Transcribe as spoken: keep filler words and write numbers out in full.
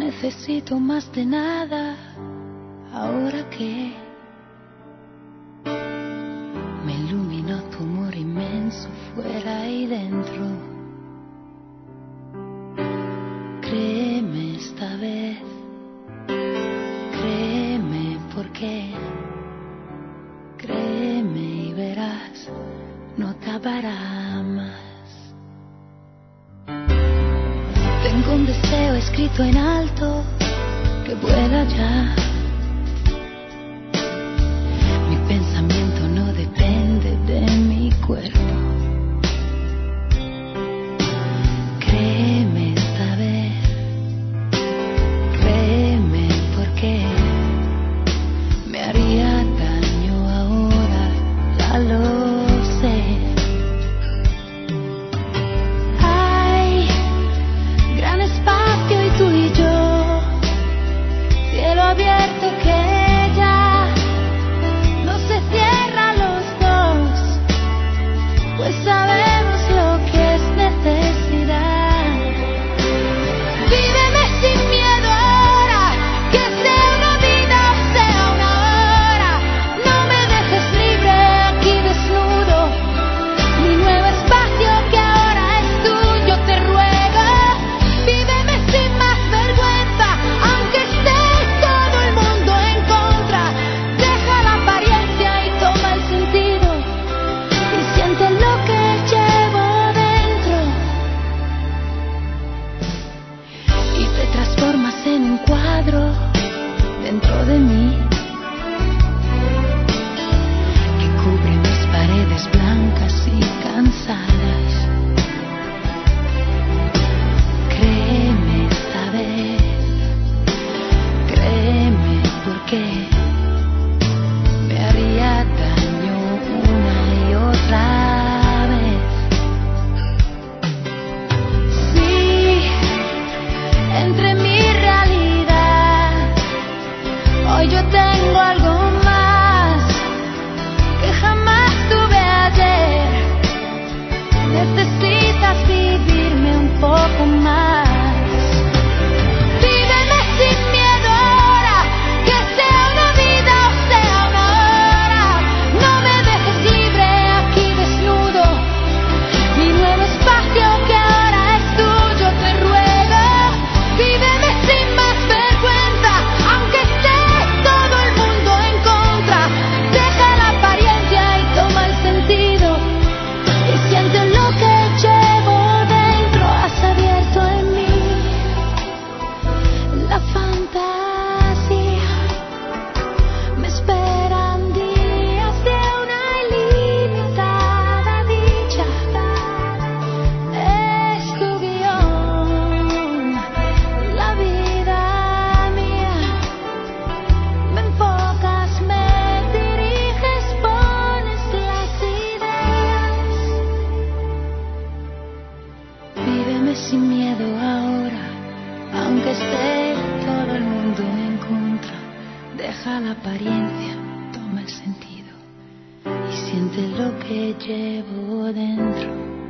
necesito más de nada, ahora que me iluminó tu amor inmenso fuera y dentro. Créeme esta vez, créeme porque, créeme y verás, no acabará más. Tengo un deseo escrito en alto que vuela ya. Mi pensamiento no depende de mi cuerpo. Créeme esta vez, créeme porque me haría daño ahora, ya lo sé. Hay gran espacio y tú y yo, cielo abierto que ya no se cierra a los dos, pues sabemos lo que es necesidad. Víveme sin miedo ahora, que sea una vida o sea una hora. No me dejes libre aquí desnudo, mi nuevo espacio que ahora es tuyo, te ruego. Víveme sin más vergüenza, aunque esté todo el mundo en contra. Deja la apariencia y toma el sentido, y siente lo que llevo dentro. Y te transformas en un cuadro dentro de mí, que cubre mis paredes blancas y cansadas. Créeme esta vez, créeme porque me haría daño una y otra vez. Sí, entre mi realidad, hoy yo tengo algo más que jamás tuve ayer. Necesitas vivirme un poco más. Víveme sin miedo ahora, que sea una vida o sea una hora. No me dejes libre aquí desnudo, mi nuevo espacio que ahora es tuyo, te ruego. Víveme sin más vergüenza, aunque esté todo el mundo en contra. Deja la apariencia y toma el sentido, y siente lo que llevo dentro. Has abierto en mí la fantasía, me esperan días de una ilimitada dicha. Es tu guión, la vida mía. Me enfocas, me diriges, pones las ideas. Víveme sin miedo ahora, aunque esté todo el mundo en contra. Deja la apariencia, toma el sentido, y siente lo que llevo dentro.